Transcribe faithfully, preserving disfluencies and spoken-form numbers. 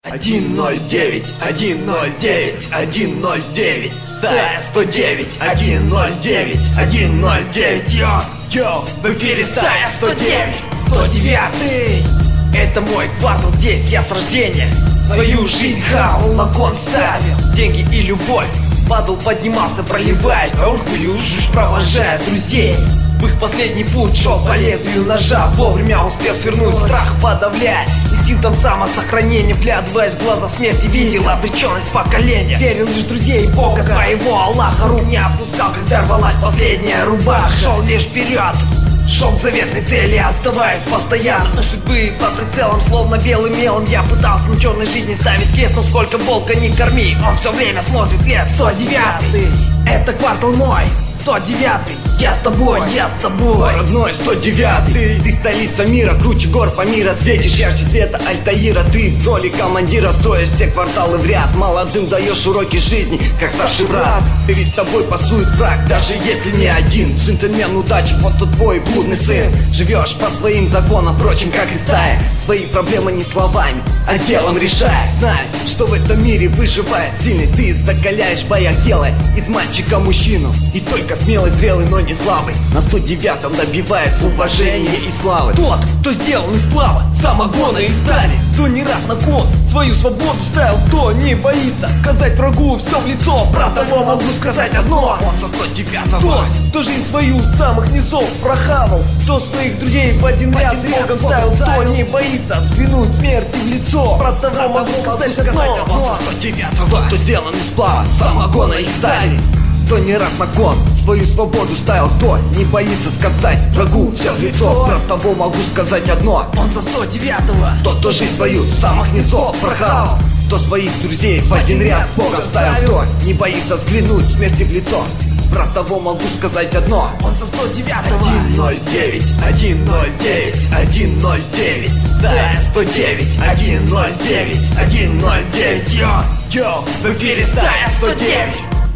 один ноль девять, один ноль девять, один ноль девять, стая сто девять, один ноль девять, один ноль девять, йо, йо, в эфире стая сто девять, сто девять. Это мой квартал, здесь я с рождения свою жизнь хавал, на кон ставил деньги и любовь, падал, поднимался, проливая кровь, были уже провожая друзей в их последний путь, шел по лезвию ножа, вовремя успел свернуть, страх подавляя, инстинктом самосохранения, вглядываясь в глаза смерти, видел обреченность поколения, верил лишь в друзей Бога своего, Аллаха рук не отпускал, когда рвалась последняя рубаха, шел лишь вперед, шел к заветной цели, оставаясь постоянно у судьбы под прицелом, словно белым мелом. Я пытался на черной жизни ставить крест, но сколько волка не корми, он все время смотрит лес. Сто девятый, это квартал мой, сто девятый, я с тобой, я с тобой. Родной сто девятый, ты, ты столица мира, круче гор по миру светишь, ярче цвета Альтаира. Ты в роли командира строишь все кварталы в ряд, молодым даешь уроки жизни, как старший брат. Ты ведь с тобой пасует враг, даже если не один. Джентльмен удачи, вот тут твой блудный сын. Живешь по своим законам, впрочем, как и стая. Свои проблемы не словами, а делом решай. Знай, что в этом мире выживает сильный. Ты закаляешь в боях, делая из мальчика мужчину. И только смелый, зрелый, но не слабый на сто девятом добивает уважения и славы. Тот, кто сделан из сплава, самогона и стали, кто не раз на кон свою свободу ставил, кто не боится сказать врагу все в лицо. Про того могу сказать одно: он со сто девятого. Тот, кто жизнь свою с самых низов прохавал, кто своих друзей в один ряд с Богом ставил, кто не боится взглянуть смерти в лицо. Про того могу сказать одно: он со сто девятого. Кто сделан из сплава, самогона и стали, кто не раз на кон свою свободу ставил, кто не боится сказать врагу все в лицо. Про того могу сказать одно: он со сто девятого. Тот, кто жизнь свою с самых низов прохавал, кто своих друзей в один ряд с Богом ставил, кто не боится взглянуть смерти в лицо. Про того могу сказать одно: он со сто девятого. один ноль девять, один ноль девять, один ноль девять, стая сто девять, один ноль девять, один ноль девять, йо, йо, в эфире стая сто девять.